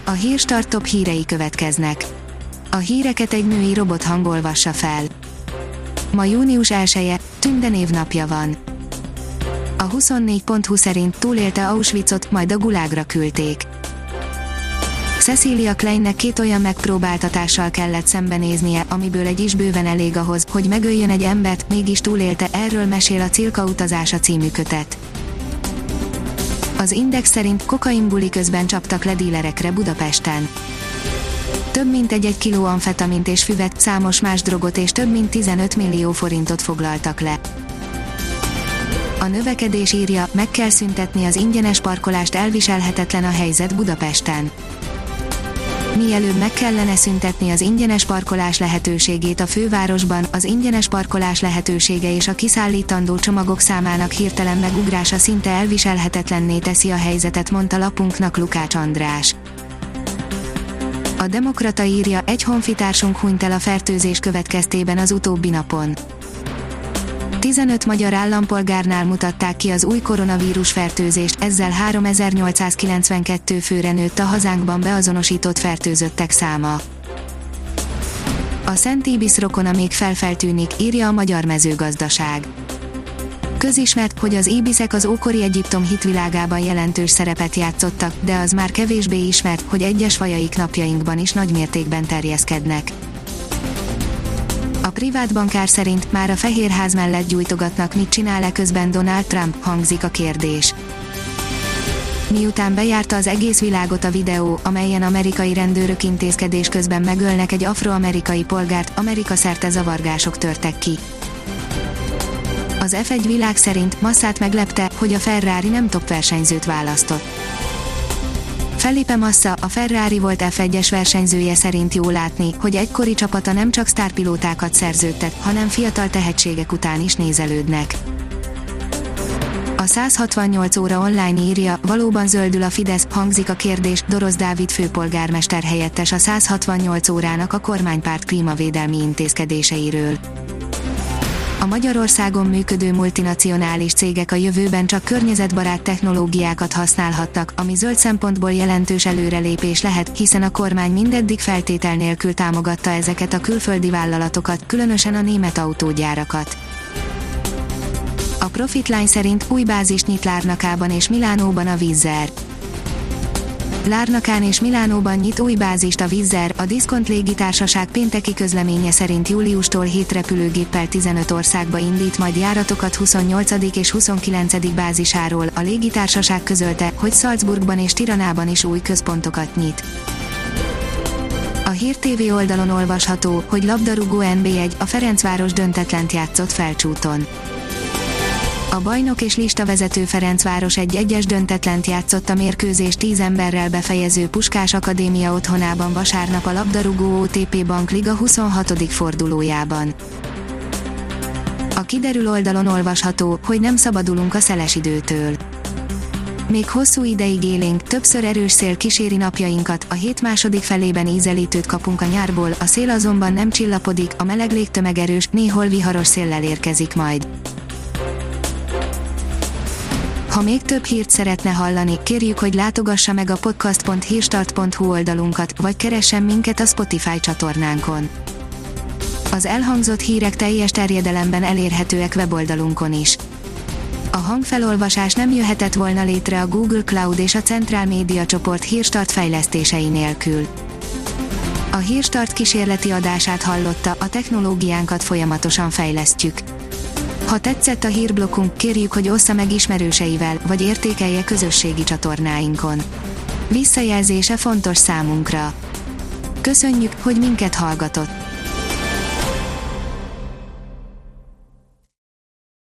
A Hírstart top hírei következnek. A híreket egy női robothang olvassa fel. Ma június 1-e, Tünde névnapja van. A 24.20 szerint túlélte Auschwitzot, majd a gulágra küldték. Cecilia Kleinnek 2 olyan megpróbáltatással kellett szembenéznie, amiből egy is bőven elég ahhoz, hogy megöljön egy embert, mégis túlélte, erről mesél a Cilka utazása című kötet. Az Index szerint kokainbuli közben csaptak le dílerekre Budapesten. Több mint 1 kiló amfetamint és füvet, számos más drogot és több mint 15 millió forintot foglaltak le. A Növekedés írja, meg kell szüntetni az ingyenes parkolást, elviselhetetlen a helyzet Budapesten. Mielőbb meg kellene szüntetni az ingyenes parkolás lehetőségét a fővárosban, az ingyenes parkolás lehetősége és a kiszállítandó csomagok számának hirtelen megugrása szinte elviselhetetlenné teszi a helyzetet, mondta lapunknak Lukács András. A Demokrata írja, egy honfitársunk hunyt el a fertőzés következtében az utóbbi napon. 15 magyar állampolgárnál mutatták ki az új koronavírus fertőzést, ezzel 3892 főre nőtt a hazánkban beazonosított fertőzöttek száma. A Szent Íbisz rokona még feltűnik, írja a Magyar Mezőgazdaság. Közismert, hogy az íbiszek az ókori Egyiptom hitvilágában jelentős szerepet játszottak, de az már kevésbé ismert, hogy egyes fajaik napjainkban is nagymértékben terjeszkednek. A privát bankár szerint már a Fehérház mellett gyújtogatnak, mit csinál közben Donald Trump, hangzik a kérdés. Miután bejárta az egész világot a videó, amelyen amerikai rendőrök intézkedés közben megölnek egy afroamerikai polgárt, Amerika szerte zavargások törtek ki. Az F1 világ szerint Massát meglepte, hogy a Ferrari nem top versenyzőt választott. Felipe Massa, a Ferrari volt F1-es versenyzője szerint jó látni, hogy egykori csapata nem csak sztárpilótákat szerződtet, hanem fiatal tehetségek után is nézelődnek. A 168 óra online írja, valóban zöldül a Fidesz, hangzik a kérdés, Dorosz Dávid főpolgármester helyettes a 168 órának a kormánypárt klímavédelmi intézkedéseiről. A Magyarországon működő multinacionális cégek a jövőben csak környezetbarát technológiákat használhatnak, ami zöld szempontból jelentős előrelépés lehet, hiszen a kormány mindeddig feltétel nélkül támogatta ezeket a külföldi vállalatokat, különösen a német autógyárakat. A Profitline szerint új bázist nyit Lárnakában és Milánóban a Wizz Air. Lárnakán és Milánóban nyit új bázist a Wizz Air, a Diszkont légitársaság pénteki közleménye szerint júliustól 7 repülőgéppel 15 országba indít majd járatokat 28. és 29. bázisáról. A légitársaság közölte, hogy Salzburgban és Tiranában is új központokat nyit. A Hír TV oldalon olvasható, hogy labdarúgó NB1, a Ferencváros döntetlent játszott Felcsúton. A bajnok és listavezető Ferencváros 1-1-es döntetlent játszott a mérkőzés 10 emberrel befejező Puskás Akadémia otthonában vasárnap a labdarúgó OTP Bank Liga 26. fordulójában. A Kiderül oldalon olvasható, hogy nem szabadulunk a szeles időtől. Még hosszú ideig élénk, többször erős szél kíséri napjainkat, a hét második felében ízelítőt kapunk a nyárból, a szél azonban nem csillapodik, a meleg légtömeg erős, néhol viharos széllel érkezik majd. Ha még több hírt szeretne hallani, kérjük, hogy látogassa meg a podcast.hírstart.hu oldalunkat, vagy keressen minket a Spotify csatornánkon. Az elhangzott hírek teljes terjedelemben elérhetőek weboldalunkon is. A hangfelolvasás nem jöhetett volna létre a Google Cloud és a Centrál Média csoport Hírstart fejlesztései nélkül. A Hírstart kísérleti adását hallotta, a technológiánkat folyamatosan fejlesztjük. Ha tetszett a hírblokkunk, kérjük, hogy ossza meg ismerőseivel, vagy értékelje közösségi csatornáinkon. Visszajelzése fontos számunkra. Köszönjük, hogy minket hallgatott!